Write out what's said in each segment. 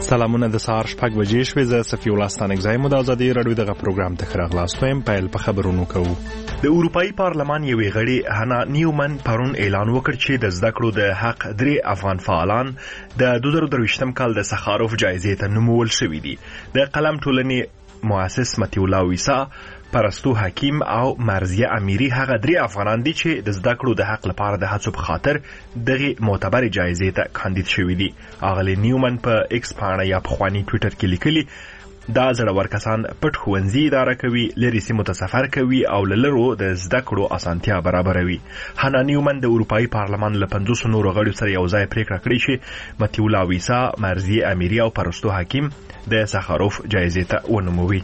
سلامونه د سهار 6 بجې شوې. زه صفي الله ستانکزی مو د ازادي راډیو دغه پروګرام ته راغلاست ویم. پیل په خبرونو کوو. د اروپאי پارلمان یوې غړي هانا نیومن پرون اعلان وکړ چې د زده کړو د حق 3 افغان فعالان د 2023م کال د سخاروف جایزې ته نومول شوي دي. د قلم ټولنې مؤسس متي الله ویسا، پرستو حکیم او مرزیه امیری هغه 3 افغانان دي چې د زده کړو د حق لپاره د هڅو په خاطر دغه معتبر جایزې ته کاندید شوي دي. اغلی نیومن په ایکس باندې یا په خواني ټوئیټر کې لیکلي دا زړور کسان پټ ښوونځي اداره کوي، لري سیمو ته سفر کوي او لرو د زده کړو اسانتیا برابروي. هانا نیومن د اروپאי پارلمان له 50 نورو غړو سره یو ځای پریکړه کړې چې متي الله ویسا، مرزیه امیری او پرستو حکیم د سخاروف جایزې ته ونوموي.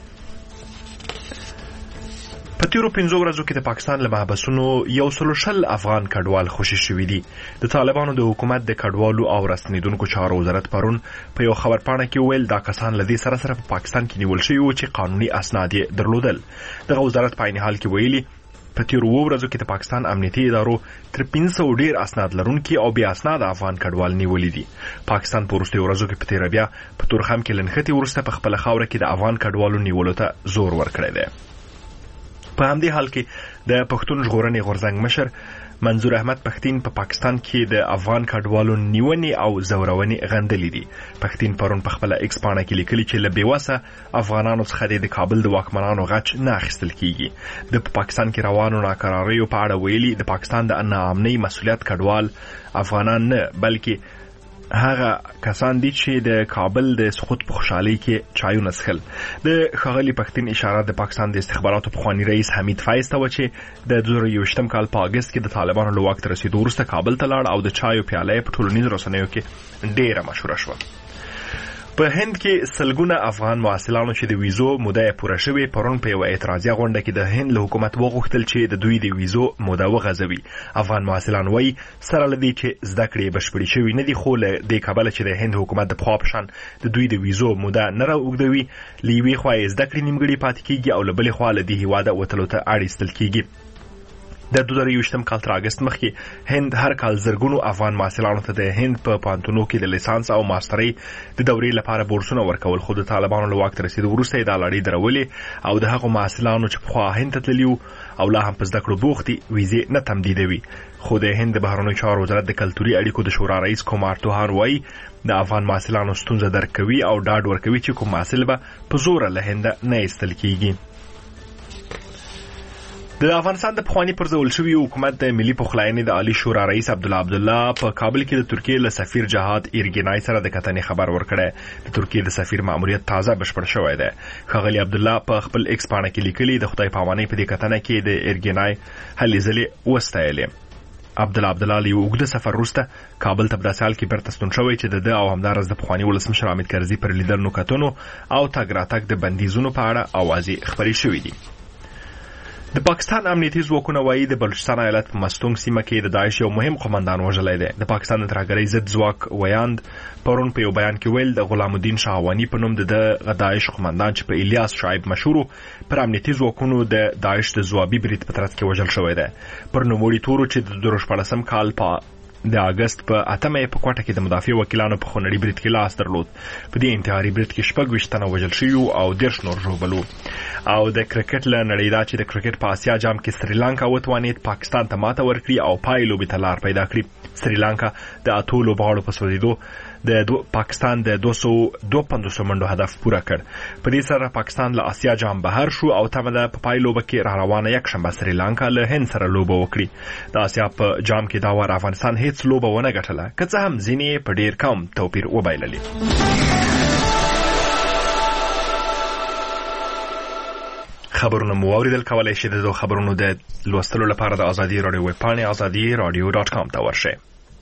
په تیرو 5 ورځو کې د پاکستان له محبسونو 140 افغان کډوال خوشي شوي دي. د طالبانو د حکومت د کډوالو او راستنیدونکو چارو وزارت پرون په یو خبرپاڼه کې ویل دا کسان له دې سره په پاکستان کې نیول شوي وو چې قانوني اسناد یې درلودل. دغه وزارت په عین حال کې ویلي په تیرو ورځو کې د پاکستان امنیتي ادارو تر 500 ډیر اسناد لرونکي او بیا اسناد افغان کډوال نیولې دي. پاکستان په وروستیو ورځو کې په تیر بیا په تورخم کې لنښتي ورسته په خپل خاوره کې د افغان کډوالو نیولو ته زور ورکړی دی. په همدې حال کې د پښتون ژغورنې غورځنګ مشر منظور احمد پښتين په پاکستان کې د افغان کډوالو نیونې او زورونې غندلې دي. پښتين پرون په خپل ایکس باندې کې لیکلي چې له بیوسه افغانانو څخه د کابل د واکمنانو غچ نه اخیستل کیږي. د پاکستان کې روانو ناکراریو په اړه ویلي د پاکستان د ناامنۍ مسؤلیت کډوال افغانان نه بلکې هغه کسان دي چې د کابل د سقوط په خوشحالۍ کې چایونه څښل. د ښاغلي پښتين اشاره د پاکستان د استخباراتو پخوانی رئیس حمید فیض ته و چې د 2023م کال په اگست کې د طالبانو له واک ته رسیدو وروسته کابل ته لاړ او د چایو پیاله په ټولنیزو رسنیو کې ډیره مشهوره شوه. په هند کې سلګونه افغان محصلانو چې د ویزو موده پوره شوې پرون په یو اعتراضي غونډه کې د هند له حکومت وغوښتل چې د دوی د ویزو موده وغځوي. افغان محصلان وایي سره لدی چې زده کړې بشپړې شوې نه دي، خو له دې کبله چې د هند حکومت د پخوا په شان د دوی د ویزو موده نه راوږدوي، له یوې خوا یې زده کړې نیمګړې پاتې کیږي او له بلې خوا له دې هیواده وتلو ته اړ ایستل کیږي. د 2023م کال تر اگست مخکې هند هر کال زرګونو افغان محصلانو ته د هند په پانتونو کې د لیسانس او ماسترۍ د دورې لپاره بورسونه ورکول، خو د طالبانو له واک ته رسیدو وروسته یې دا لړۍ درولې او د هغو محصلانو چې پخوا هند ته تللي او لا هم په زده کړو بوخت دي ویزې نه تمدیدوي. خو د هند د بهرنیو چارو وزارت د کلتوري اړیکو د شورا رئیس کومار توهان وایي د افغان محصلانو ستونزه درک کوي او ډاډ ورکوي چې کوم محصل به په زور له هند نه ایستل کیږي. د افغانستان د پخوانی پرځول شوی حکومت د ملي پخلاینې د عالی شورا رئیس عبدالله په کابل کې د ترکیه له سفیر جهاد ایرګینای سره د کتنې خبر ورکړی. د ترکیه د سفیر ماموریت تازه بشپړ شوی دی. ښاغلي عبدالله په خپل ایکس باندې کې لیکلي د خدای پامانۍ په دې کتنه کې د ایرګینای هلې ځلې وستایلې. عبدالله له یو اوږده سفر وروسته کابل ته په داسې حال کې بیرته ستون شوی چې د او همدارس د پخواني ولسمشر حامد کرزي پر لیدلو کتنو او تګ راتګ د بندیزونو په اړه اوازې خپرې شوې دي. د پاکستان امنیتي ځواکونه وایي د بلوچستان ایالت په مستونګ سیمه کې د داعش یو مهم قومندان وژلی دی. د پاکستان د ترهګرۍ ضد ځواک ویاند پرون په یو بیان کې ویل د غلام الدین شاهوانی په نوم د داعش قومندان چې په الیاس شعیب مشهور پر امنیتي ځواکونو د داعش د ځوابي برید په ترڅ کې وژل شوی دی. پر نوموړي تورو چې د 2014م کال په د اگست په 8مه په کوټه کې د مدافع وکیلانو په خونړي برید کې لاس درلود. په دې انتحاري برید کې 26 تنه وژل شوي او 10 نور ژوبل. او د کرکټ له نړۍ دا چې د کرکټ په آسیا جام کې سریلانکا وتوانید پاکستان ته ماته ورکړي او پای لوبې ته لار پیدا کړي. سریلانکا د اتو لوبغاړو په سوځېدو د پاکستان د 252 منډو هدف پوره کړ. په دې سره پاکستان له آسیا جام بهر شو او تمه ده په پای لوبه کې را روانه یکشنبه سریلانکا له هند سره لوبه وکړي. د آسیا په جام کې دا وار افغانستان هیڅ لوبه ونه ګټله، که څه هم ځینې په ډیر کم توپیر وبایللې. خبرونه مو اوریدل، کولای شئ د خبرونو د لوستلو لپاره د ازادي راډیو ویب پاڼې azadiradio.com ته ورشئ.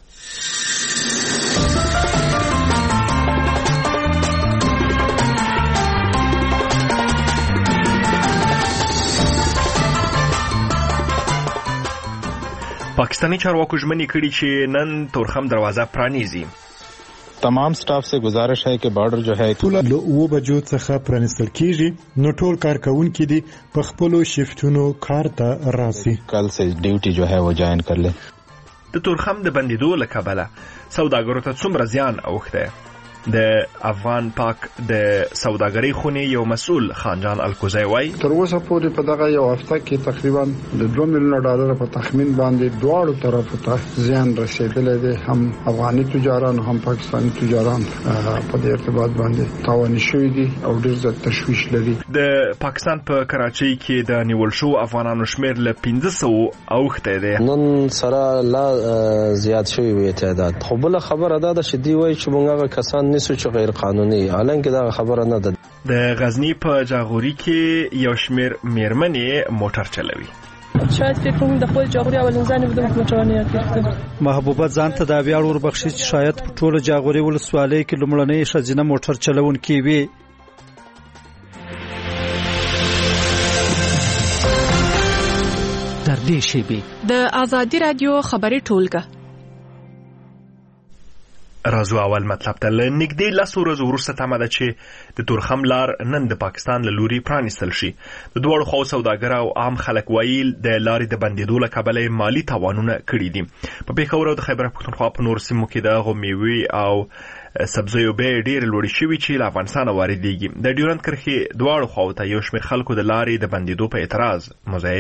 پاکستانی چارواکو ژمنې کړي چې نن تورخم دروازه پرانیزي. تمام स्टाफ से गुजारिश है कि बॉर्डर जो है ټول له 2 بجو څخه پرانیستل کیږي، نو ټول کارکونکي دي په خپل شیفتونو کار ته راسي. کل سے ډیوټي جو ہے وہ جوائن کر لے. د تورخم د بندیدو له کبله سوداګرو ته څومره زیان اوښتی؟ د افغان پاک د سوداګرۍ خونې یو مسؤل خانجان الکوزی وایي تر اوسه پورې په دغه یو هفته کې تقریبا د $2 ملیون په تخمین باندې دواړو طرفو ته زیان رسیدلی دی. هم افغاني تجاران هم پاکستاني تجاران په دې ارتباط باندې تاواني شوي دي او ډېر زیات تشویش لري. د پاکستان په کراچۍ کې د نیول شو افغانانو شمیر له 500 اوښتی دی. نن سره لا زیات شوی وي تعداد. خو بل خبره ده چې دی وایي چې موږ هغه کسان نیسو چې غیر قانوني، حالانکه دا خبره نه ده. د غزنی په جاغوري کې یو شمیر میرمنې موټر چلوي. شاید فکر کوم د خپل جاغوري اولین ځان بده موټرانه کړم. محبوبه ځان ته دا ویاړ وربخښي چې شاید په ټوله جاغوري ولسوالۍ کې لومړنۍ ښځینه موټر چلونکې وي. در دې شیبې د آزادي رادیو خبري ټولګه رازو اول مطلب ته نږدې 10 ورځې وروسته تمه ده چې د تورخم لار نن د پاکستان له لوري پرانیستل شي. د دواړو خواو سوداګر او عام خلک ویل د لارې د بندېدو له کبله مالي تاوانونه کړي دي. په پېښور او د خیبر پښتونخوا په نورو سیمو کې د میوې او سبزیو بیې ډېرې لوړې شوي چې له افغانستانه واردېږي. د ډیورنډ کرښې دواړو خواو ته یو شمېر خلکو د لارې د بندېدو په اعتراض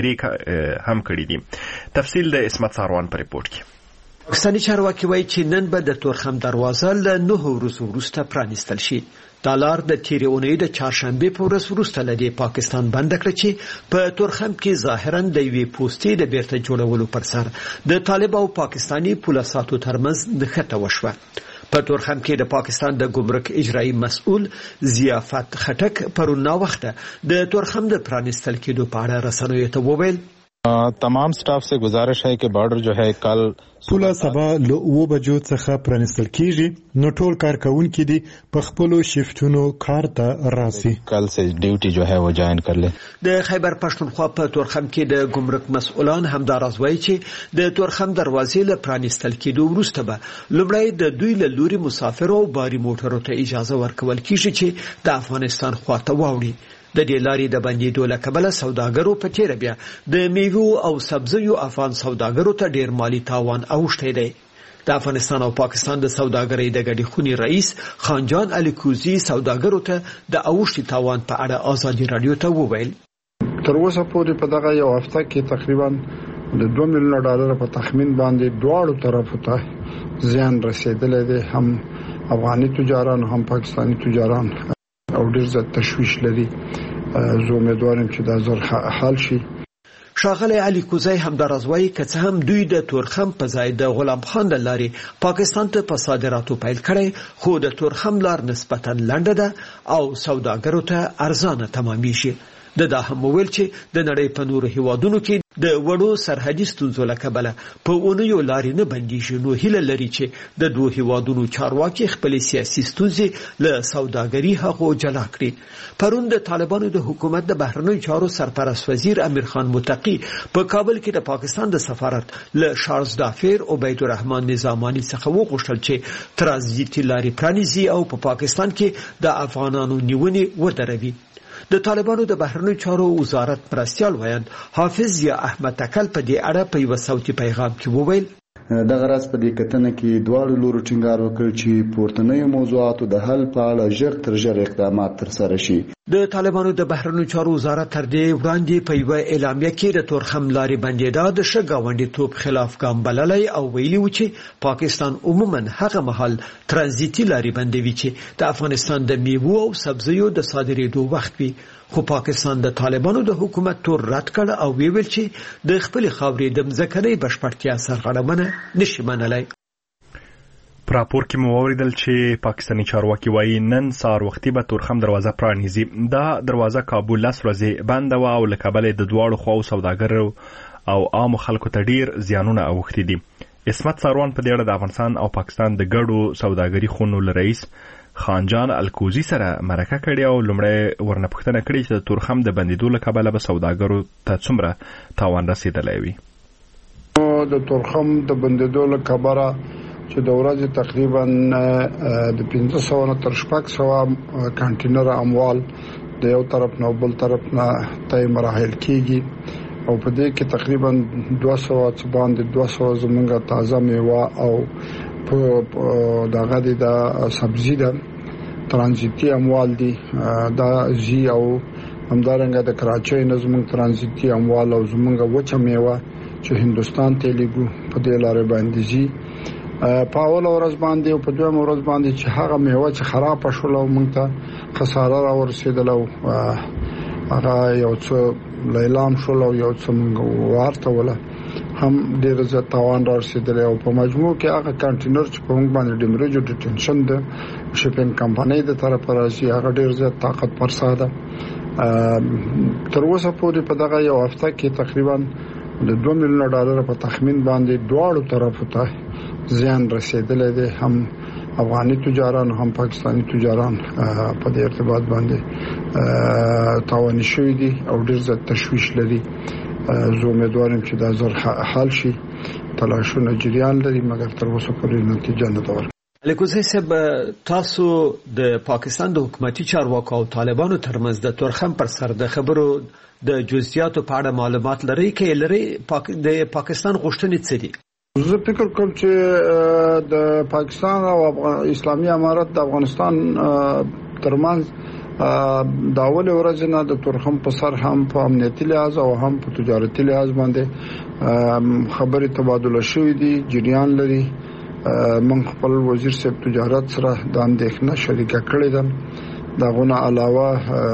مظاهرې هم کړي دي. تفصیل د اسمت ساروان په ریپورت کې. پاکستاني چارواکي وایي چې نن به د تورخم دروازه له 9 ورځو وروسته پرانیستل شي. دا لار د تیرې اونۍ د چهارشنبې په ورځ وروسته له پاکستان بند کړه چې په تورخم کې ظاهرا د یوې پوستې د بیرته جوړولو پر سر د طالب او پاکستاني پولیسو ترمنځ نښته وشوه. په تورخم کې د پاکستان د ګمرک اجرایی مسؤل ضیافت خټک پرون وخت د تورخم د پرانیستل کېدو په اړه رسنیو ته وویل تمام سٹاف سے گزارش ہے کہ بارڈر جو ہے کل پوله سبا له 9 بجو څخه پرانیستل کیږي. نو ټول کارکونکي دي په خپل شیفتونو کار ته راسي. کل سے ډیوټي جو ہے وہ جوائن کر لے. د خیبر پښتونخوا په تورخم کې د ګمرک مسؤلان همدا راز وایي چې د تورخم دروازې له پرانیستل کېدو وروسته به لومړی د دوی له لوري مسافرو او باري موټرو ته اجازه ورکول کیږي چې د افغانستان خواته واوړي. د دې لارې د بندېدو له کبله سوداګرو په تیر بیا د میوو او سبزیو افغان سوداګرو ته ډیر مالی تاوان اوښتی دی. د افغانستان او پاکستان د سوداګرۍ د ګډې خونې رئیس خانجان الکوزی سوداګرو ته د اوښتي تاوان په اړه آزادي رادیو ته وویل تر اوسه پورې په دغه یو هفته کې تقریبا د $2 ملیون په تخمین باندې دواړو طرفو ته زیان رسیدلی دی. هم افغاني تجاران هم پاکستاني تجاران او ډېر زیات تشویش لري. زه امیدوارم چې دا زر حل شي. ښاغلی علي کوزی همداراز وایي که څه هم دوی د تورخم په ځای د غلام خان له لارې پاکستان ته په صادراتو پیل کړی، خو د تورخم لار نسبتا لنډه ده او سوداګرو ته ارزانه تمامیږي. دا هم ویل چې د نړۍ په نورو هیوادونو کې د وړو سرحدي ستونزو له کبله په اونیو لارې نه بندیږي. نو هیله لري چې د دوه هیوادونو چارواکي خپل سیاسي ستونزې له سوداګري هغو جلا کړي. پرون د طالبانو د حکومت د بهرنیو چارو سرپرست وزیر امیر خان متقی په کابل کې د پاکستان د سفارت له شارلز دافیر عبید الرحمن نظامانی څخه وغوښتل چې ترانزیتي لارې پرانیزي او په پاکستان کې د افغانانو نیونې ودروي. د طالبانو د بهرنیو چارو وزارت مرستیال ویاند حافظ یا احمد تکل په دې اړه په یو صوتي پیغام کې وویل دغه راز په دې کتنه کې دواړو لورو ټینګار وکړ چې پورتنیو موضوعاتو د حل په اړه ژر تر ژره اقدامات ترسره شي. د طالبانو د بهرنیو چارو وزارت تر دې وړاندې په یو اعلامیه کې د تورخم لارې بندېدا د ښه ګاونډیتوب خلاف ګام بللی او ویلي و چې پاکستان عموما هغه مهال ترانزیتي لارې بندوي چې د افغانستان د میوو او سبزیو د صادرېدو وخت وي. خو پاکستان د طالبانو د حکومت تور رد کړ او ویل چې د خپل خاورې د مځکنۍ بشپړتیا سرغړونه نشي منلی. په راپور کې مو واوریدل چې پاکستاني چارواکي وایي نن سهار وختي به تورخم دروازه پرانیزي. دا دروازه کابل 10 ورځې بنده وه او له کبله د دواړو خواو سوداګرو او عامو خلکو ته ډیر زیانونه اوښتي دي. اسمت ساروان په دې اړه د افغانستان او پاکستان د ګډو سوداګري خونو له رئیس خانجان الکوزی سره مرکه کړې او لومړی ورنه پوښتنه کړې چې د تورخم د بندېدو له کبله به سوداګرو ته څومره تاوان رسېدلی وي. د تورخم د بندېدو له کبله چې د ورځې تقریبا د 1500 نه تر 600 کانټینر اموال د یو طرف نه بل طرف نه طی مراحل کیږي او په دې کې تقریبا 200 باندې 200 زمونږه تازه میوه او په دغه د سبزی ده ترانزیتي اموال دي دا زی او همدارنګه د کراچۍ نظم ترانزیتي اموال او زمونږ وچه میوه چې هندستان ته لیږو په دې لارې باندې زی په اول ورځ باندې او په دویم ورځ باندې چې هغه میوه چې خراب شول او موږ ته خساره را ورسېدل او هغه یو څه لیلام شول او یو څه موږ ورته ولا هم ډیر زیات تاوان را رسیدلی او په مجموع کې هغه کانټینر چې په موږ باندې ډیمریج ډیټنشن د شپینګ کمپنۍ د طرفه راځي هغه ډیر زیات طاقت پر ساده تر اوسه پورې په دغه یو هفته کې تقریبا د $2 میلیون په تخمین باندې دواړو طرفو ته زیان رسیدلی دی هم افغاني تجاران هم پاکستاني تجاران په دې ارتباط باندې تاوان شوی دي او ډیر زیات تشویش لري زه امیدوارم چې دا زر حل شي تلاشونه جریان لري مګر تر اوسه پورې نتیجه نه ده ورکړې. لیکوزی صاحب تاسو د پاکستان د حکومتي چارواکو او طالبانو ترمنځ د تورخم پر سر د خبرو د جزئیاتو په اړه معلومات لري کې لري د پاکستان غوښتنې څه دي؟ زه فکر کوم چې د پاکستان او اسلامي امارت د افغانستان ترمنځ د اول ورځ نه د تورخم په سر هم په امنیتي لحاظ او هم په تجارتي لحاظ باندې خبرې تبادله شوې دي جریان لري. من خپل وزیر صاحب تجارت سره د اندېښنه شریکه کړې ده. دغه علاوه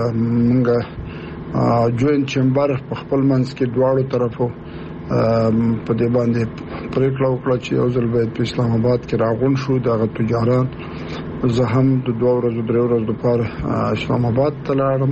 موږ جوینټ چمبر په خپل منځ کې دواړو طرفو په دې باندې پریکړه وکړه چې یو ځل باید په اسلام آباد کې راغون شو دغه تجاران. زه هم د 2 ورځو 3 ورځو لپاره اسلام آباد ته لاړم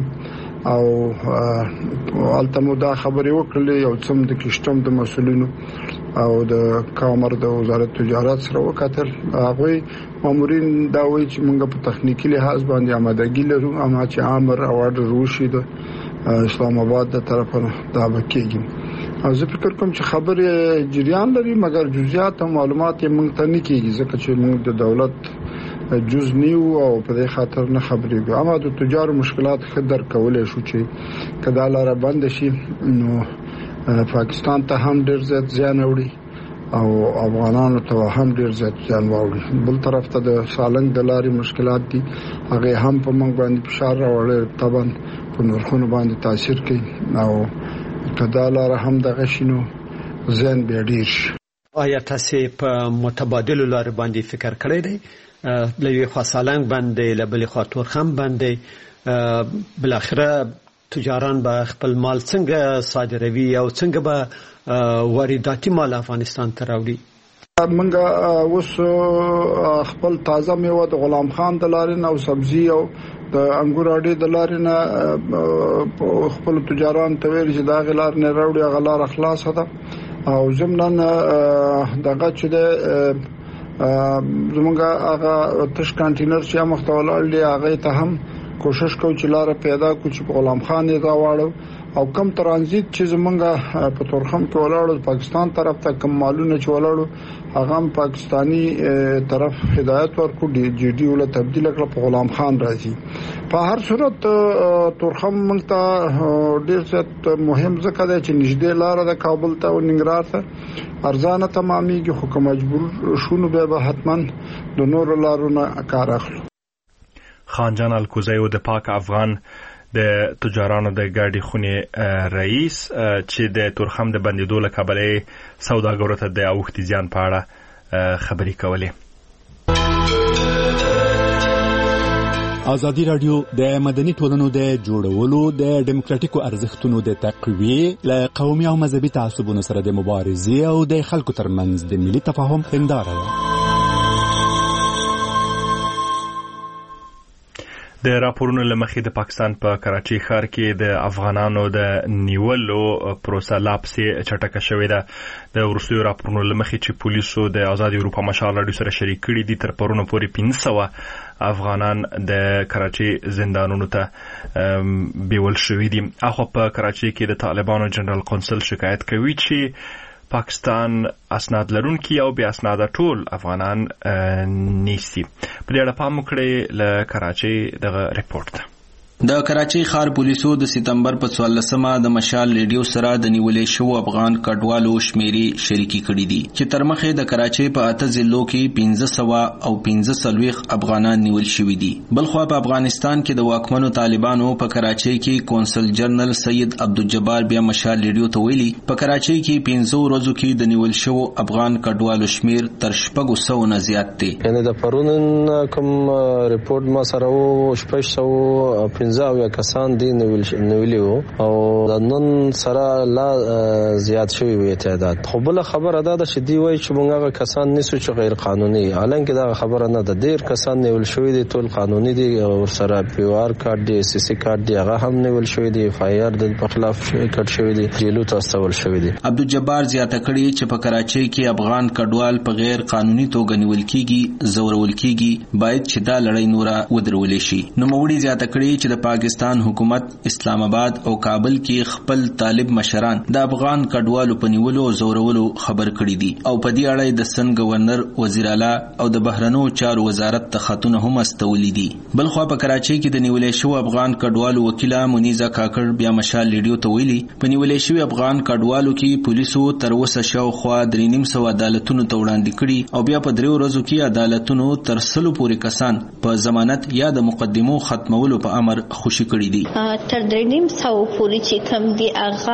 او التمو دا خبرې وکړلې یو څم د کشتم د مسولینو او د کامر د وزارت تجارت سره وکتل. هغه مامورین دا وایي چې موږ په تخنیکی لحاظ باندې آمادګي لرو اما چې امر او اورډر وشي د اسلام آباد د طرفه دا وکړي. زه فکر کوم چې خبرې جریان لري مګر جزئیات او معلومات یې موږ ته نه کیږي ځکه چې موږ د دولت جز نیو او په دې خاطر نه خبرېږو. اما د تجارو مشکلات خدر کولای شو چې کدا لاره بند شي نو پاکستان ته هم ډیر زیات زیان وړي او افغانانو ته هم ډیر زیات زیان وړي. بل طرف ته د سالنګ د لارې مشکلات دي هغه هم په موږ باندې فشار راوړي طبعا په نورخونو باندې تاثیر کوي او کدا لاره هم دغه شنو زیان به ډیر شي. آیا تاسو په متبادل لارې باندې فکر کړی دی؟ لوی خاصالنګ باندې لبل خاطر هم باندې بل اخره تجاران به خپل مال څنګه صادروي او څنګه به وارداتي مال افغانستان ته راوړي؟ منګه اوس خپل تازه میوه د غلام خان د لارې او سبزی او د انګور اډې د لارې نه خپل تجاران ته ویل چې دا غلار نه راوړي غلار خلاص ده او زمنن دغه چې د زمونږه هغه تش کانټینر چې مختول دی هغه ته هم کوشش کوو چې لار پیدا کو چې غلام خان یې راوړو او کم ترانزیت چې زمونږه په تورخم کې ولاړو پاکستان طرف ته کم مالونه چې ولاړو هغه هم پاکستانی طرف هدایت ورکو جی ډی ول تبدیل کړ په غلام خان راځي. په هر صورت تورخم موږ ته ډیر څه مهم ځکه دی چې نږدې لار د کابل ته او ننګرهار ته ارزانه تمامېږي خو که مجبور شونو به حتما د نور لارونو کار اخلو. خان جان الکوزی د پاک افغان د تجارانو د ګاډي خونې رئیس چې د تورخم د بندیدو له کبله سوداګرو ته د اوښتي زیان په اړه خبرې کولې. ازادي رادیو د مدني ټولنو د جوړولو د ډیموکراټیکو ارزښتونو د تقویه له قومي او مذهبي تعصبونو سره د مبارزې او د خلکو ترمنځ د ملي تفاهم هنداره ده. د راپورونو لمخې د پاکستان په کراچۍ ښار کې د افغانانو د نیولو پروسه لا پسې چټکه شوې ده. د وروستیو راپورونو لمخې چې پولیسو د آزاد اروپا مشال راډیو سره شریک کړي دي تر پرونه پورې 500 افغانان د کراچۍ زندانونو ته بیول شوي دي. اخو په کراچۍ کې د طالبانو جنرال قونسل شکایت کوي چې پاکستان اسناد لرونکي او بیا اسناد ټول افغانان نیسي. په دې اړه پام وکړئ له کراچۍ دغه ریپورت. د کراچۍ ښار پولیسو د سپتمبر په 14مه د مشال ریډیو سره د نیولې شو افغان کډوالو شمیرې شریکي کړې دي چې تر مخه د کراچۍ په 8 ضلعو کې 1500 او 15 افغانان نیول شوي دي. بلخو په افغانستان کې د واکمنو طالبانو په کراچۍ کې کونسل جنرال سید عبدالجبار بیا مشال ریډیو ته ویلي په کراچۍ کې 15 ورځو کې د نیول شو افغان کډوالو شمیر تر 600 نه زیات دی. یعنی د پرون کوم ریپورت ما سره و 600 یا کسان دي نیولي وو او د نن سره لا زیات شوی وي تعداد. خو بل خبره ده چې دی وایي چې موږ هغه کسان نیسو چې غیر قانوني، حالانکه دا خبره نه ده. ډیر کسان نیول شوی دي، ټول قانوني دي او سره پی او آر کارت دی، سی سی کارت دی، هغه هم نیول شوی دي، اف آی آر د خلاف کټ شوی دي، جیلو ته استول شوی دي. عبدالجبار زیاته کړي چې په کراچۍ کې افغان کډوال په غیر قانوني توګه نیول کیږي، زورول کیږي، باید چې دا لړۍ نوره ودرول شي. نو موړي زیاته کړي چې د پاکستان حکومت اسلام آباد او کابل کې خپل طالب مشران د افغان کډوالو په نیولو او زورولو خبر کړي دي او په دې اړه د سن گورنر، وزیر اعلی او د بهرنیو چارو وزارت ته خطونه هم استولي دي. بلخو په کراچۍ کې د نیولې شو افغان کډوالو وکیله منیزه کاکړ بیا مشال ریډیو ته ویلي په نیولې شو افغان کډوالو کې پولیسو تر اوسه شاوخوا 350 عدالتونو ته وړاندې کړي او بیا په 3 ورځو کې عدالتونو تر 100 پورې کسان په ضمانت یا د مقدمو ختمولو په امر خوشي کړي دي. تر 350 پورې چې کوم دي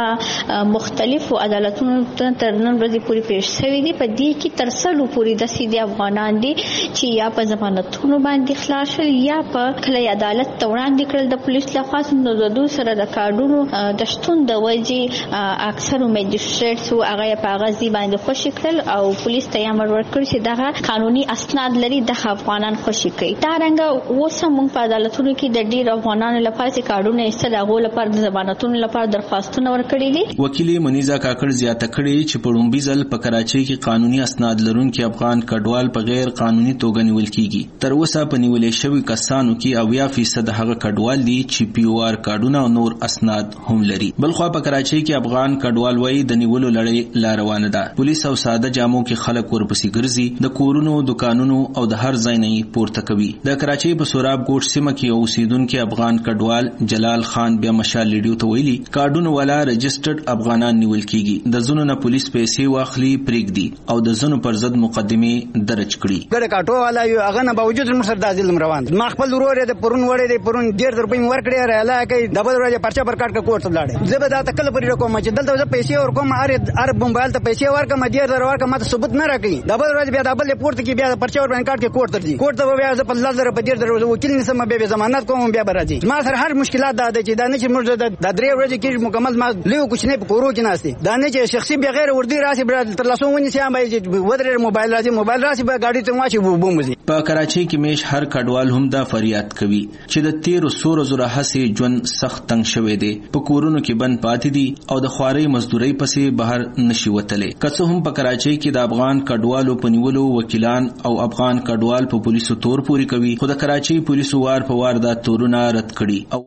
هغه مختلفو عدالتونو ته تر نن ورځې پورې پیښ شوي دي. په دې کې تر 100 پورې د سیدي افغانان دي چې یا په ضمانتونو باندې خلاص شول یا په کله عدالت ته وړاندې کړل د پولیس لخوا. نو د دوی سره د کارډونو د شتون د وجې اکثرو میجستریټس هغه په غزي باندې خوشي کړل او پولیس ته امر ورکړ چې دغه قانوني اسناد لري د افغانان خوشي کوي. دا رنګه اوس هم په عدالتونو کې د ډیر افغانانو لپاره چې کارډونه ایستل هغه لپاره د ضمانتونو لپاره درخواستونه ورکړي دي. وکیل منیزه کاکړ زیاته کړي چې په لومبي ځل په کراچۍ کې قانوني اسناد لرونکي افغان کډوال په غیر قانوني توګه نیول کیږي. تر اوسه په نیولې شوی کسانو کې 80% هغه کډوال دي چې پی او آر کارډونه او نور اسناد هم لري. بلخو په کراچۍ کې افغان کډوال وایي د نیولو لړۍ لا روانه ده. پولیس او ساده جامو کې خلک ورپسې ګرځي، د کورونو، دکانونو او د هر ځای نه پورته کوي. د کراچۍ په سوراب ګوټ سیمه کې اوسیدونکو افغان کډوال جلال خان بیا مشال ریډیو ته ویلي کارډونو والا رجسټرډ افغانان نیول کیږي، د زونو نه پولیس پیسې واخلي پرېږدي او د زونو پر ضد مقدمه درج کړي. ګډه کاټو والا یو هغه نه باوجود موږ سره د ظلم روان. ما خپل ورور د پرون وړې د پرون 1.5 روپۍ ورکړې رااله کوي ډبل ورځ پرچا پر کاټ کوټ ته لاړې. زه به دا تکل پرې کوم چې دلته زه پیسې ورکوم ار موبایل ته پیسې ورکم 1.5 ورکم ماته ثبوت نه راکړي. ډبل ورځ بیا ډبل پورت کې بیا پرچا ور باندې کاټ کې کوټ ته دي. کوټ ته بیا زه په 1000 په 1.5 وکیل نسم به ضمانت کوم بیا راځي. ما سره هر مشکلات دا چې دا نه چې موږ د 3 ورځې کې مکمل ما لیو کوچنی په کورو کې ناشتي دا نه چې شخصي بغیر وردی راسي تر لاسو ونی سي باندې ودرې موبایل راسي به گاډي ته واچي بومځي. په کراچۍ کې میش هر کډوال هم دا فریاد کوي چې د 1300 ورځو راهسي ژوند سخت تنگ شوی دی، په کورونو کې بند پاتې دي او د خواري مزدوري پسې بهر نشي وتلې. که هم په کراچۍ کې د افغان کډوالو په نیولو وکیلان او افغان کډوال په پولیسو تور پوری کوي، خو د کراچۍ پولیسو وار په وار دا تورونه رد کړي.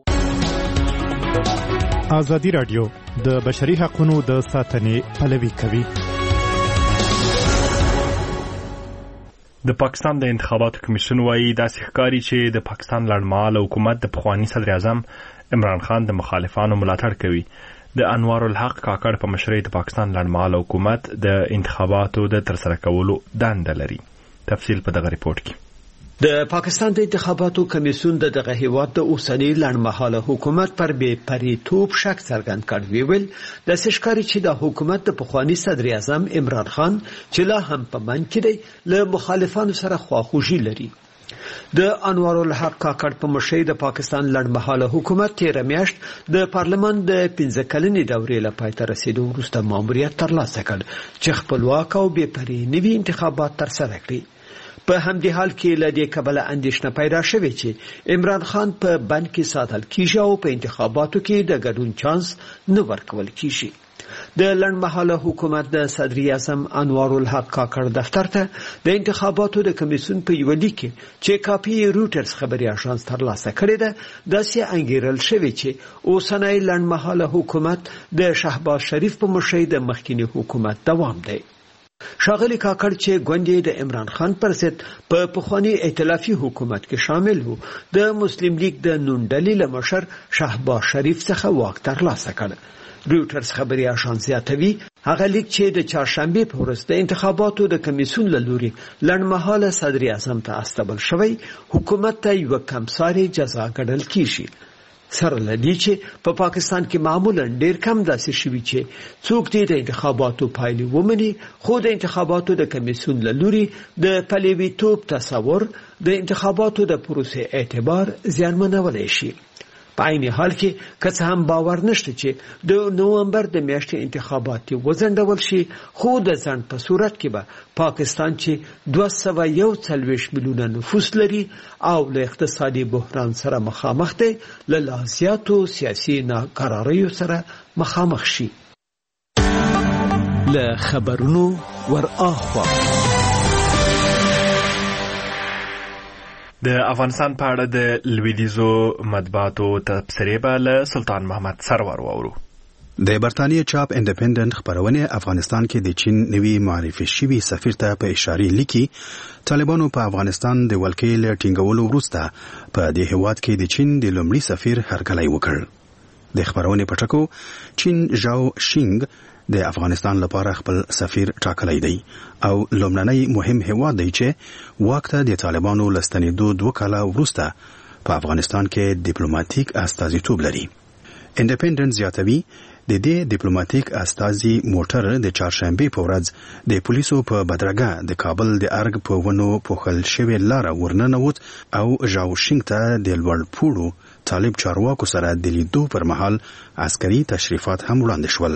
ازادي رادیو د بشري حقوقو د ساتنې پلوي کوي. د پاکستان د انتخاباتو کمیسیون وايي داسې ښکاري چې د پاکستان لړمحاله حکومت د پخوانی صدر اعظم عمران خان د مخالفانو ملاتړ کوي. د انوار الحق کاکړ په مشرۍ د پاکستان لړمحاله حکومت د انتخاباتو د ترسره کولو دنده لري. تفصیل په دغه ریپورت کې. د پاکستان د انتخاباتو کمیسیون دغه هیواد د اوسنی لړمحاله حکومت پر بې پریتوب شک څرګند کړ. ویل د سشکاري چې د حکومت د پخوانی صدر اعظم عمران خان چې لا هم په من کې دی له مخالفانو سره خواخوږي لري. د انوار الحق کاکړ په مشرۍ د پاکستان لړمحاله حکومت تیر میاشت د پارلمان د 15 کلنې دورې لپاره تر رسیدو وروسته ماموریت ترلاسه کړ چې خپلواک او بې پرې نوي انتخابات ترسره کړي. په همدې حال کې له دې کبله اندېښنه پیدا شوې چې عمران خان په بند کې ساتل کیږي او په انتخاباتو کې د ګډون چانس نه ورکول کیږي. د لړمحاله حکومت د صدر اعظم انوار الحق کاکړ دفتر ته د انتخاباتو د کمیسیون په یو لیک چې کاپی روټرز خبري اژانس ترلاسه کړې ده داسې انګیرل شوی چې اوسنی لړمحاله حکومت د شهباز شریف په مشرۍ د مخکینی حکومت دوام دی. ښاغلي کاکړ چې ګوندې د عمران خان پر ضد په پخواني ائتلافي حکومت کې شامل وو د مسلم لیگ د نون ډلې له مشر شهباز شریف څخه واک ترلاسه کړ. رویټرز خبري اژانس زیاتوي هغه لیگ چې د چهارشنبه په ورځ د انتخاباتو د کمیسیون له لوري لنډمهاله صدر اعظم ته استبل شوی حکومت ته یو کمساري جزا ګڼل کیږي. سره لدی چې په پاکستان کې معمولا ډیر کم داسې شوي چې څوک دې د انتخاباتو پایلې ومني، خو د انتخاباتو د کمیسیون له لوري د پلیویتوب تصور د انتخاباتو د پروسې اعتبار زیانمنولی شي. په عین حال کې که څه هم باور نشته چې د نومبر د میاشتې انتخابات وځنډول شي، خو د ځنډ په صورت کې به پاکستان چې 241 میلیونه نفوس لري او له اقتصادي بحران سره مخامخ دی، له لا زیاتو سیاسي ناقراریو سره مخامخ شي. له خبرونو ورآخوا د افغانستان په اړه د لویدیځو مطبوعاتو تبصرې به له سلطان محمد سرور واورو. د برتانیې چاپ انډیپندنت خبرونه افغانستان کې د چین نوي معرفي شوي سفیر ته په اشاره لیکي طالبانو په افغانستان د ولکې له ټینګولو وروسته په دې هیواد کې د چین د لومړي سفیر هرکلی وکړ. د خبرونه په ټکو چین ژاو شینګ د افغانستان لپاره خپل سفیر ټاکلی دی او لومړنی مهم هیواد دی چې واک ته د طالبانو لستنېدو 2 کاله وروسته په افغانستان کې ډیپلوماټیک استازیتوب لري. انډیپندنت زیاتوي د دې ډیپلوماټیک استازي موټر د چهارشنبه په ورځ د پولیسو په بدرګه د کابل د ارګ په ونو پوښل شوی لار ورننوت او ژاو شینګ ته د لوړ پوړو طالب چارواکو سره د لیدو پر مهال عسکري تشریفات هم وړاندې شول.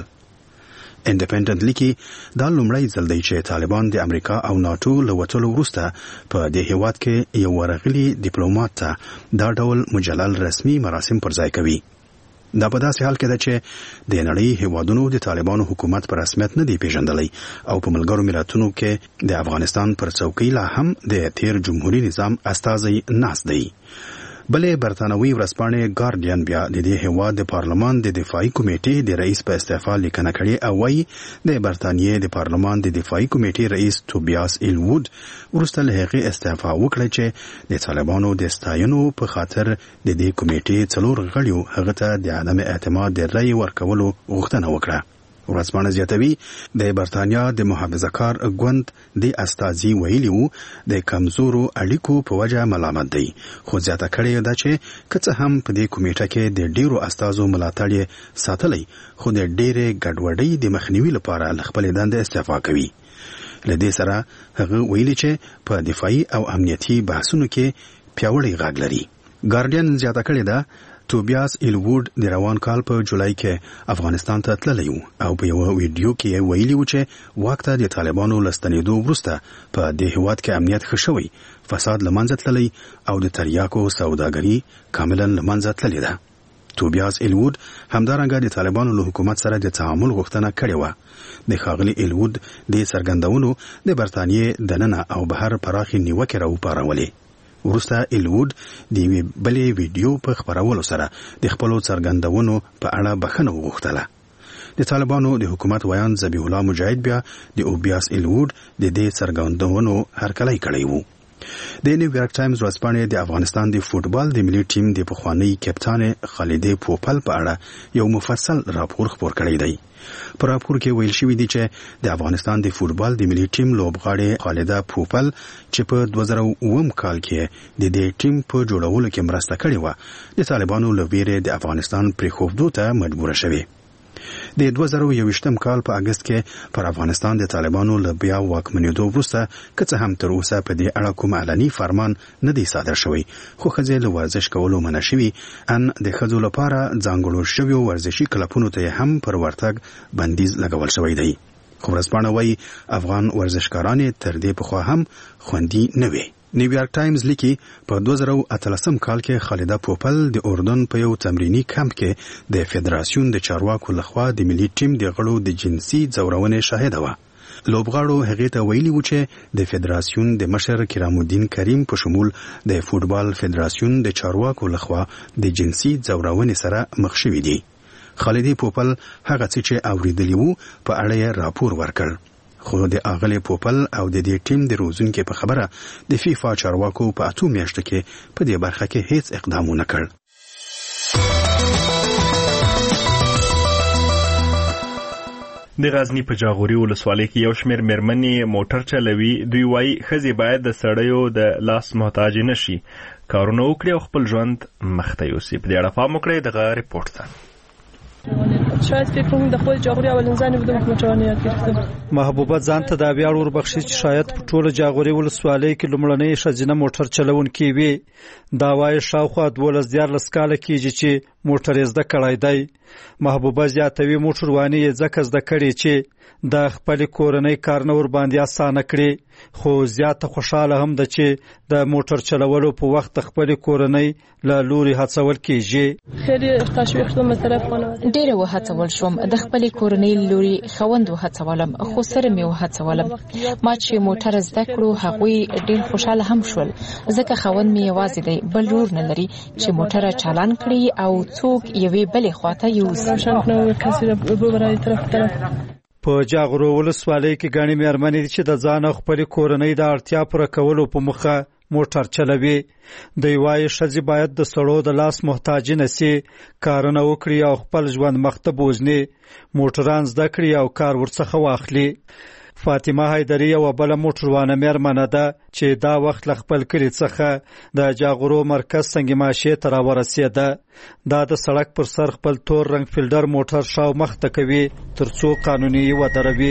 انډیپندنت لیکي دا لومړی ځل دی چې طالبان د امریکا او ناتو له وتلو وروسته په دې هیواد کې یو ورغلي ډیپلوماټ ته دا ډول مجلل رسمي مراسم پر ځای کوي. دا په داسې حال کې ده چې د نړۍ هیوادونو د طالبانو حکومت په رسمیت نه دی پیژندلی او په ملګرو ملتونو کې د افغانستان پر څوکۍ لا هم د تیر جمهوریت نظام استازی ناست دی. بلې برتانوي ورځپاڼې ګارډین بیا د دې هیواد د پارلمان د دفاعي کمیټې د رئیس په استعفا لیکنه کړې او وايي د برتانیې د پارلمان د دفاعي کمیټې رئیس توبیاس ایلوود وروسته له هغې استعفا وکړه چې د طالبانو د ستاینو په خاطر د دې کمیټې 4 غړیو هغه ته د عدم اعتماد د رأی ورکولو غوښتنه وکړه. ورځپاڼه زیاتوي د برتانیا د محافظه‌کار ګوند د استازي ویلي وو د کمزورو اړیکو په وجه ملامت دی، خو زیاته کړې ده چې که څه هم په دې کمیټه کې د ډیرو استازو ملاتړ ساتلی، خو د ډیرې ګډوډۍ د مخنیوي لپاره له خپلې دندې استعفا کوي. له دې سره هغه ویلي چې په دفاعي او امنیتي بحثونو کې پیاوړی غږ لري. ګارډین زیاته کړې ده توبیاس ایلوود د روان کال په جولای کې افغانستان ته تللی و او په یو ویډیو کې ویلي و چې واک ته د طالبانو لستنېدو وروسته په دې هیواد کې امنیت ښه شوی، فساد له منځه تللی او د تریاکو سوداګري کاملا له منځه تللې ده. توبیاس ایلوود همدارنګه د طالبانو له حکومت سره د تعامل غوښتنه کړې وه. د ښاغلي ایلوود د څرګندونو د برتانیې دننه او بهر پراخې نیوکې راوپارولې. وروسته ایلوود د یوې بلې ویډیو په خپرولو سره د خپلو څرګندونو په اړه بخښنه وغوښتله. د طالبانو د حکومت ویان ذبیح الله مجاهد بیا د اوبیاس ایلوود د دې څرګندونو هرکلی کړی وو. د نیویارک ټایمز ورځپاڼې د افغانستان د فوټبال د ملي ټیم د پخوانی کپتان خالدې پوپل په اړه یو مفصل راپور خپور کړی دی. په راپور کې ویل شوی دی چې د افغانستان د فوټبال د ملي ټیم لوبغاړې خالده پوپل چې په 2009 کال کې د دې ټیم په جوړولو کې مرسته کړې وه، د طالبانو له ویرې د افغانستان پرېښودو ته مجبوره شوې. د 2021 کال په اگست کې پر افغانستان د طالبانو له بیا واکمنېدو وروسته که څه هم تر اوسه په دې اړه کوم علني فرمان نه دی صادر شوی، خو ښځې له ورزش کولو منع شوي ان د ښځو لپاره ځانګړو شویو ورزشي کلبونو ته هم پر ورتګ بندیز لګول شوی دی. خو ورځپاڼه وایي افغان ورزشکارانې تر دې پخوا هم خوندي نه وي. نیویارک ټایمز لیکي په 2018 کال کې خالده پوپل د اردن په یو تمرینی کمپ کې د فدراسیون د چارواکو لخوا د ملي ټیم د غړو د جنسي ځورونې شاهده وه. لوبغاړو هغې ته ویلي و چې د فدراسیون د مشر کرام الدین کریم په شمول د فوټبال فدراسیون د چارواکو لخوا د جنسي ځورونې سره مخ شوي دي. خالده پوپل هغه څه چې اوریدلی وو په اړه یې راپور ورکړ، خو د اغلی پوپل او د دې ټیم د روزونکو په خبره د فیفا چارواکو په 8 میاشتو کې په دې برخه کې هیڅ اقدام ونه کړ. د غزنی په جاغوري ولسوالۍ کې یو شمېر میرمنې موټر چلوي. دوی وایي ښځې باید د سړیو د لاس محتاج نشي، کارونه وکړي او خپل ژوند مخته یوسي. په دې اړه پام وکړئ. دغه ریپورت ته شاید فکر کنم د خود جاغوری اولین زنی بودم که متوانه یاد گرفتم. محبوبه ځان ته دا ویاړ وربخښي چې شاید په ټوله جاغوري ولسوالۍ کې لومړنۍ ښځینه موټر چلونکې وي. دا وایي شاوخوا 12 کاله کېږي چې موټر یې زده کړی دی. محبوبه زیاتوي موټرواني یې ځکه زده کړې چې د خپلې کورنۍ کارونه ورباندې اسانه کړي، خو زیاته خوشاله هم ده چې د موټر چلولو په وخت د خپلې کورنۍ له لوري هڅول کېږي. ډېره وهڅول شوم، د خپلې کورنۍ لوري خوند وهڅولم، خو سره مې وهڅولم. ما چې موټر زده کړو هغوی ډېر خوشاله هم شول، ځکه خوند مې یوازې دی، بل لور نه لري چې موټر چالان کړي او څوک یوې بلې خواته یوسي. په جاغورو ولسوالۍ کې ګڼې میرمنې دي چې د ځان او خپلې کورنۍ د اړتیا پوره کولو په موخه موټر چلوي. دوی وایي ښځې باید د سړو د لاس محتاج نه سي، کارونه وکړي او خپل ژوند مخته بوځني، موټران زده کړي او کار ورڅخه واخلي. فاطمه حیدری یوه بله موټروانه میرمنه ده چې دا وخت له خپل کلي څخه د جاغورو مرکز سنگ ماشې ته راورسېده. دا د سړک پر سر خپل تور رنګ فیلډر موټر شاو مخته کوي تر څو قانوني ودروي.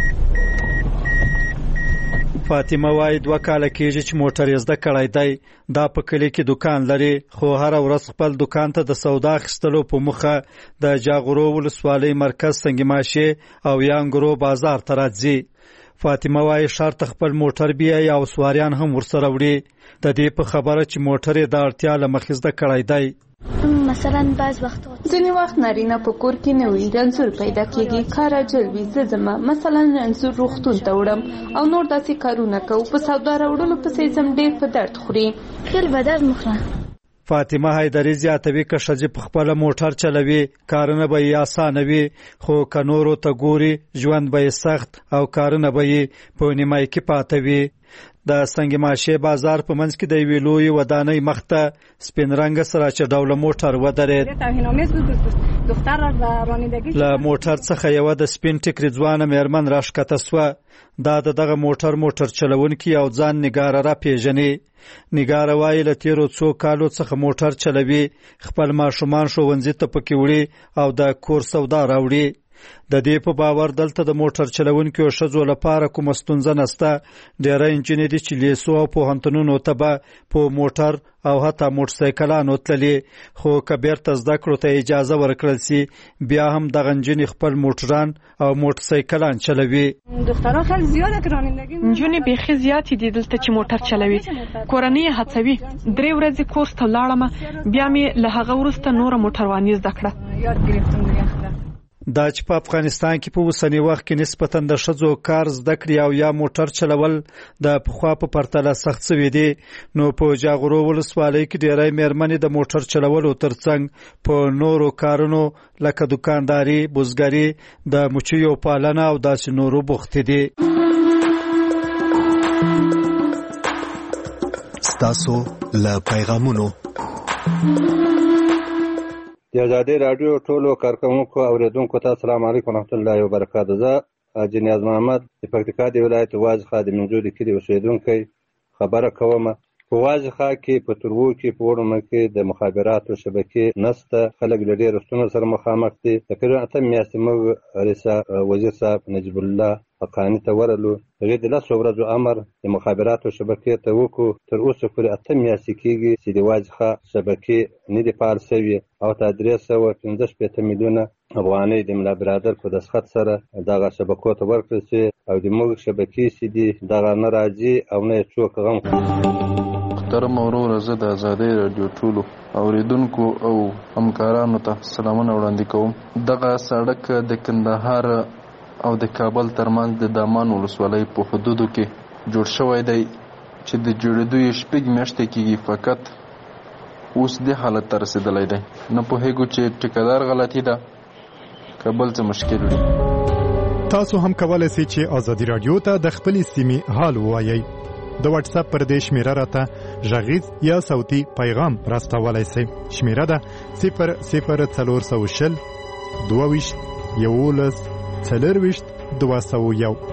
فاطمه وایي 2 کاله کېږي چې موټر یې زده کړی دی. دا په کلي کې دکان لري، خو هره ورځ خپل دکان ته د سودا اخیستلو په موخه د جاغورو ولسوالۍ مرکز سنگ ماشې او یانګرو بازار ته راځي. فاطمه وایي ښار ته خپل موټر بیایي او سواریان هم ورسره وړي. د دې په خبره چې موټر یې د اړتیا له مخې زده کړی دی. مثلا بعض وخت ځینې وخت نارینه په کور کې نه وي، رنځور پیدا کېږي، کار اجل وي، زه ځمه مثلا رنځور روغتون ته وړم او نور داسې کارونه کوو، په سودا راوړلو پسې ځم، ډېر په درد خوري. خیل به درد مخوره. فاطمه حیدری زیاتوي که ښځې په خپله موټر چلوي کارونه به یې اسانه وي، خو که نورو ته ګوري ژوند به یې سخت او کارونه به یې په نیمایي کې پاته وي. د سنگ ماشې بازار په منځ کې د یوې لویې ودانۍ مخته سپین رنګه سراچه ډوله موټر ودرېد. له موټر څخه یوه د سپین ټیکري ځوانه میرمن راښکته سوه. دا د دغه موټر چلونکي او ځان نګاره را پیژني. نګاره وایي له تیرو 2 کالو څخه موټر چلوي، خپل ماشومان ښوونځي ته پکې وړي او د کور سودا راوړي. د دې په باور دلته د موټر چلونکو ښځو لپاره کومه ستونزه نشته. ډېری نجونې دي چې لیسو او پوهنتونونو ته به په موټر او حتی موټرسایکلانو تللي، خو که بیرته زده کړو ته اجازه ورکړل سي بیا هم دغه نجونې خپل موټران او موټرسایکلان چلوي. نجونې بیخي زیاتې دي دلته چې موټر چلوي، کورنۍ یې هڅوي. 3 ورځې کورس ته ولاړم، بیا مې له هغه وروسته نوره موټرواني زده کړه. دا چې په افغانستان کې په اوسنی وخت کې نسبتاً د ښځو کار زده کړې او یا موټر چلول د پخوا په پرتله سخت شوي دي، نو په جاغورو ولسوالۍ کې ډېری میرمنې د موټر چلولو ترڅنګ په نورو کارونو لکه دکانداري، بزګري، د مچیو پالنه او داسې نورو بوختې دي. ستاسو له پیغامونو د ازادي راډیو ټولو کارکونکو اوریدونکو ته السلام علیکم ورحمت الله وبرکاته. زه جنیاز محمد د پکتیکا د ولایت وازخه د منځوري کلي اوسیدونکی خبره کوم. په وازخه کې په تربو کې په وړمه کې د مخابراتو شبکې نسته، خلک له ډېرو ستونزو سره مخامخ دي. تقریبا 8 میاشتې موږ وزیر صاحب نجیب الله حقاني ته ورلو، هغې د 10 ورځو امر د مخابراتو شبکې ته وکړو. تر اوسه پورې 8 میاشتې کېږي چې د وازخه شبکې نه دي فعال شوي او ته 365 میلیونه افغانۍ د ملا برادر په دستخط سره دغه شبکو ته ورکړل شي او د موږ شبکې چې دي دغه نه راځي او نه یې څوک غم کوي. محترم وروره، زه د ازادۍ راډیو ټولو اوریدونکو او همکارانو ته سلامونه وړاندې کوم. دغه سړک د کندهار او د کابل ترمنځ د دامان ولسوالۍ په حدودو کې جوړ شوی دی چې د جوړېدو یې 6 میاشتې کېږي، فقط اوس دې حالت ته رسېدلی دی. نه پوهېږو چې ټیکهدار غلطي ده که بل څه مشکل دی. تاسو هم کولای شئ چې ازادي رادیو ته د خپلې سیمې حال ووایئ. د واتس اپ پر دې شمیره راته غږیز یا صوتي پیغام راستولای شئ. شمیره ده 00420 22 11 24 201.